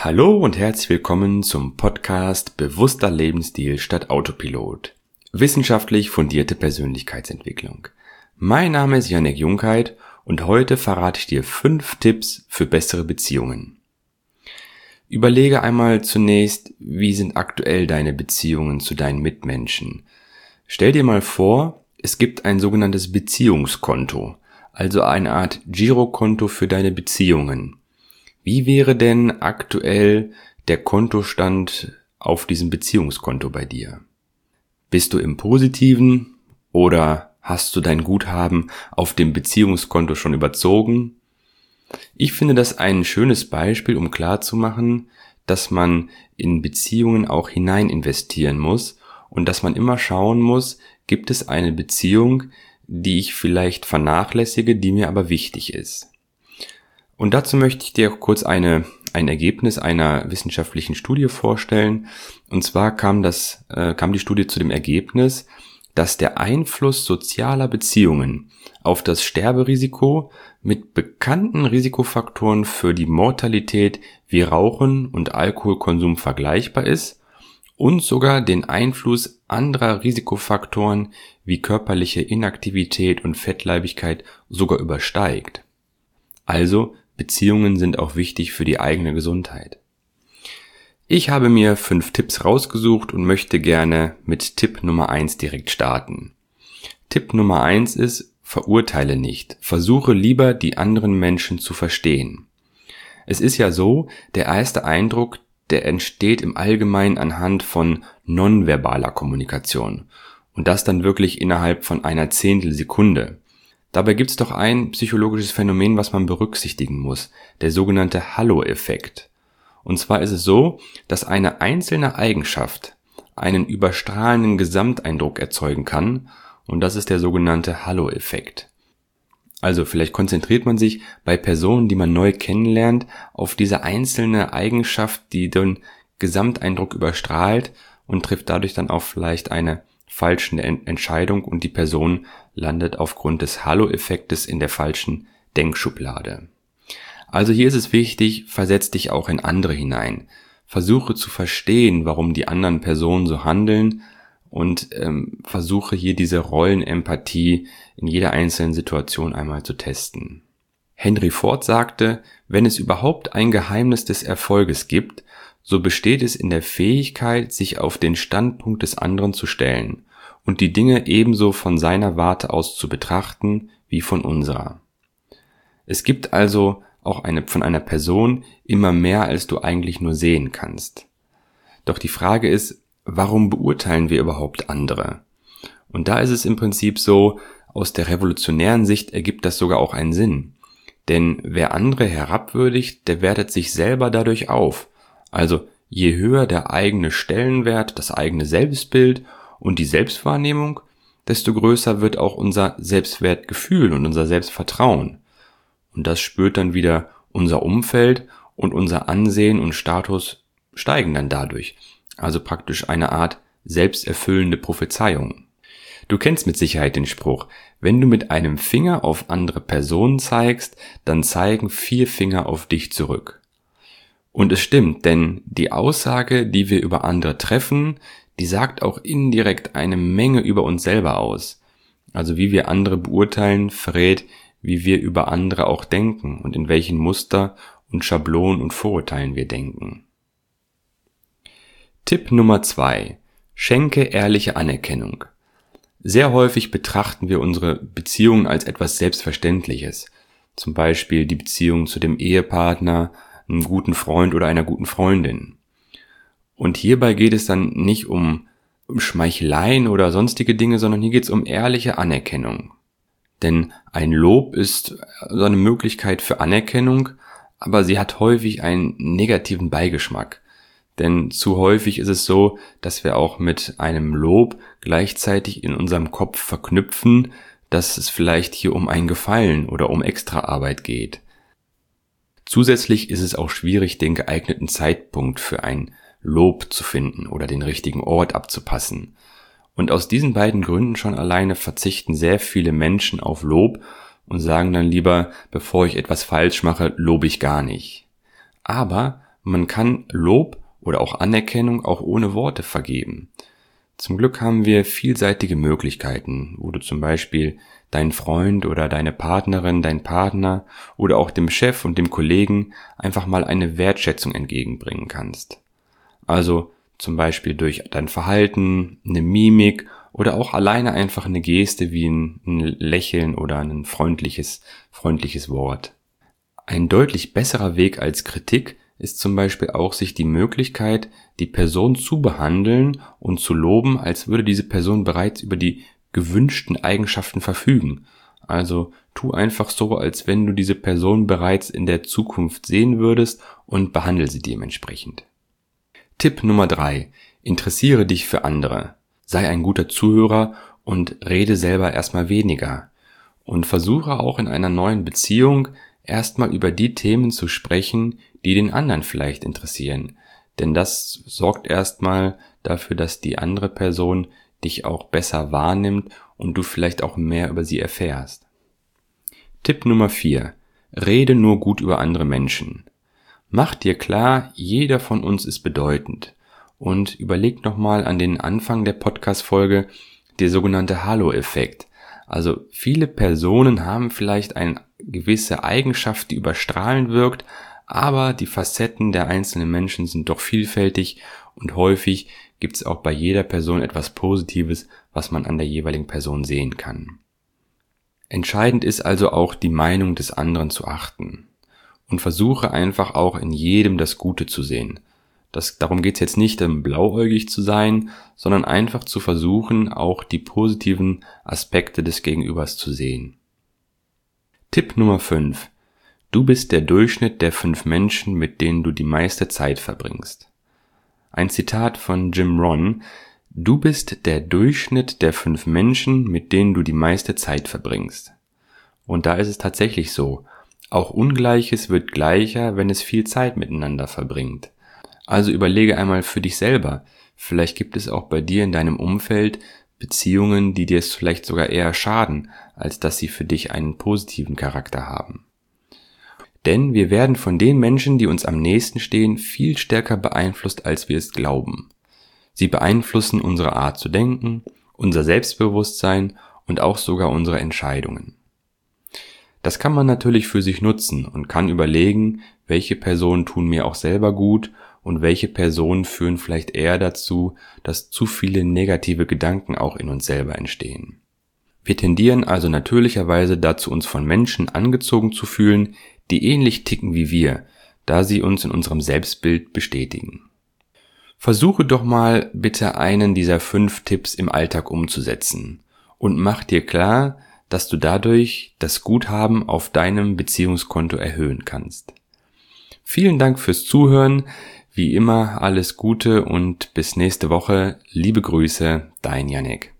Hallo und herzlich willkommen zum Podcast Bewusster Lebensstil statt Autopilot. Wissenschaftlich fundierte Persönlichkeitsentwicklung. Mein Name ist Jannik Jungheit und heute verrate ich dir 5 Tipps für bessere Beziehungen. Überlege einmal zunächst, wie sind aktuell deine Beziehungen zu deinen Mitmenschen? Stell dir mal vor, es gibt ein sogenanntes Beziehungskonto, also eine Art Girokonto für deine Beziehungen. Wie wäre denn aktuell der Kontostand auf diesem Beziehungskonto bei dir? Bist du im Positiven oder hast du dein Guthaben auf dem Beziehungskonto schon überzogen? Ich finde das ein schönes Beispiel, um klarzumachen, dass man in Beziehungen auch hinein investieren muss und dass man immer schauen muss, gibt es eine Beziehung, die ich vielleicht vernachlässige, die mir aber wichtig ist. Und dazu möchte ich dir kurz ein Ergebnis einer wissenschaftlichen Studie vorstellen. Und zwar kam die Studie zu dem Ergebnis, dass der Einfluss sozialer Beziehungen auf das Sterberisiko mit bekannten Risikofaktoren für die Mortalität wie Rauchen und Alkoholkonsum vergleichbar ist und sogar den Einfluss anderer Risikofaktoren wie körperliche Inaktivität und Fettleibigkeit sogar übersteigt. Also Beziehungen sind auch wichtig für die eigene Gesundheit. Ich habe mir 5 Tipps rausgesucht und möchte gerne mit Tipp Nummer 1 direkt starten. Tipp Nummer 1 ist, verurteile nicht. Versuche lieber, die anderen Menschen zu verstehen. Es ist ja so, der erste Eindruck, der entsteht im Allgemeinen anhand von nonverbaler Kommunikation. Und das dann wirklich innerhalb von einer Zehntelsekunde. Dabei gibt es doch ein psychologisches Phänomen, was man berücksichtigen muss, der sogenannte Halo-Effekt. Und zwar ist es so, dass eine einzelne Eigenschaft einen überstrahlenden Gesamteindruck erzeugen kann, und das ist der sogenannte Halo-Effekt. Also vielleicht konzentriert man sich bei Personen, die man neu kennenlernt, auf diese einzelne Eigenschaft, die den Gesamteindruck überstrahlt und trifft dadurch dann auch vielleicht eine falsche Entscheidung und die Person landet aufgrund des Halo-Effektes in der falschen Denkschublade. Also hier ist es wichtig, versetz dich auch in andere hinein. Versuche zu verstehen, warum die anderen Personen so handeln und versuche hier diese Rollenempathie in jeder einzelnen Situation einmal zu testen. Henry Ford sagte, wenn es überhaupt ein Geheimnis des Erfolges gibt, so besteht es in der Fähigkeit, sich auf den Standpunkt des anderen zu stellen und die Dinge ebenso von seiner Warte aus zu betrachten wie von unserer. Es gibt also auch von einer Person immer mehr, als du eigentlich nur sehen kannst. Doch die Frage ist, warum beurteilen wir überhaupt andere? Und da ist es im Prinzip so, aus der revolutionären Sicht ergibt das sogar auch einen Sinn. Denn wer andere herabwürdigt, der wertet sich selber dadurch auf. Also je höher der eigene Stellenwert, das eigene Selbstbild und die Selbstwahrnehmung, desto größer wird auch unser Selbstwertgefühl und unser Selbstvertrauen. Und das spürt dann wieder unser Umfeld und unser Ansehen und Status steigen dann dadurch. Also praktisch eine Art selbsterfüllende Prophezeiung. Du kennst mit Sicherheit den Spruch, wenn du mit einem Finger auf andere Personen zeigst, dann zeigen 4 Finger auf dich zurück. Und es stimmt, denn die Aussage, die wir über andere treffen, die sagt auch indirekt eine Menge über uns selber aus. Also wie wir andere beurteilen, verrät, wie wir über andere auch denken und in welchen Muster und Schablonen und Vorurteilen wir denken. Tipp Nummer 2. Schenke ehrliche Anerkennung. Sehr häufig betrachten wir unsere Beziehungen als etwas Selbstverständliches. Zum Beispiel die Beziehung zu dem Ehepartner, einem guten Freund oder einer guten Freundin. Und hierbei geht es dann nicht um Schmeicheleien oder sonstige Dinge, sondern hier geht es um ehrliche Anerkennung. Denn ein Lob ist so eine Möglichkeit für Anerkennung, aber sie hat häufig einen negativen Beigeschmack. Denn zu häufig ist es so, dass wir auch mit einem Lob gleichzeitig in unserem Kopf verknüpfen, dass es vielleicht hier um ein Gefallen oder um Extraarbeit geht. Zusätzlich ist es auch schwierig, den geeigneten Zeitpunkt für ein Lob zu finden oder den richtigen Ort abzupassen. Und aus diesen beiden Gründen schon alleine verzichten sehr viele Menschen auf Lob und sagen dann lieber, bevor ich etwas falsch mache, lobe ich gar nicht. Aber Man kann Lob oder auch Anerkennung auch ohne Worte vergeben. Zum Glück haben wir vielseitige Möglichkeiten, wo du zum Beispiel deinen Freund oder deine Partnerin, dein Partner oder auch dem Chef und dem Kollegen einfach mal eine Wertschätzung entgegenbringen kannst. Also zum Beispiel durch dein Verhalten, eine Mimik oder auch alleine einfach eine Geste wie ein Lächeln oder ein freundliches Wort. Ein deutlich besserer Weg als Kritik ist zum Beispiel auch, sich die Möglichkeit, die Person zu behandeln und zu loben, als würde diese Person bereits über die gewünschten Eigenschaften verfügen. Also tu einfach so, als wenn du diese Person bereits in der Zukunft sehen würdest und behandle sie dementsprechend. Tipp Nummer 3. Interessiere dich für andere. Sei ein guter Zuhörer und rede selber erstmal weniger. Und versuche auch in einer neuen Beziehung erstmal über die Themen zu sprechen, die den anderen vielleicht interessieren. Denn das sorgt erstmal dafür, dass die andere Person dich auch besser wahrnimmt und du vielleicht auch mehr über sie erfährst. Tipp Nummer 4. Rede nur gut über andere Menschen. Mach dir klar, jeder von uns ist bedeutend. Und überleg nochmal an den Anfang der Podcast-Folge, der sogenannte Halo-Effekt. Also viele Personen haben vielleicht eine gewisse Eigenschaft, die überstrahlend wirkt, aber die Facetten der einzelnen Menschen sind doch vielfältig und häufig gibt es auch bei jeder Person etwas Positives, was man an der jeweiligen Person sehen kann. Entscheidend ist also auch, die Meinung des anderen zu achten und versuche einfach auch in jedem das Gute zu sehen. Darum geht es jetzt nicht, blauäugig zu sein, sondern einfach zu versuchen, auch die positiven Aspekte des Gegenübers zu sehen. Tipp Nummer 5. Du bist der Durchschnitt der 5 Menschen, mit denen du die meiste Zeit verbringst. Ein Zitat von Jim Rohn: Du bist der Durchschnitt der 5 Menschen, mit denen du die meiste Zeit verbringst. Und da ist es tatsächlich so. Auch Ungleiches wird gleicher, wenn es viel Zeit miteinander verbringt. Also überlege einmal für dich selber. Vielleicht gibt es auch bei dir in deinem Umfeld Beziehungen, die dir es vielleicht sogar eher schaden, als dass sie für dich einen positiven Charakter haben. Denn wir werden von den Menschen, die uns am nächsten stehen, viel stärker beeinflusst, als wir es glauben. Sie beeinflussen unsere Art zu denken, unser Selbstbewusstsein und auch sogar unsere Entscheidungen. Das kann man natürlich für sich nutzen und kann überlegen, welche Personen tun mir auch selber gut und welche Personen führen vielleicht eher dazu, dass zu viele negative Gedanken auch in uns selber entstehen. Wir tendieren also natürlicherweise dazu, uns von Menschen angezogen zu fühlen, die ähnlich ticken wie wir, da sie uns in unserem Selbstbild bestätigen. Versuche doch mal bitte einen dieser 5 Tipps im Alltag umzusetzen und mach dir klar, dass du dadurch das Guthaben auf deinem Beziehungskonto erhöhen kannst. Vielen Dank fürs Zuhören. Wie immer alles Gute und bis nächste Woche. Liebe Grüße, dein Yannick.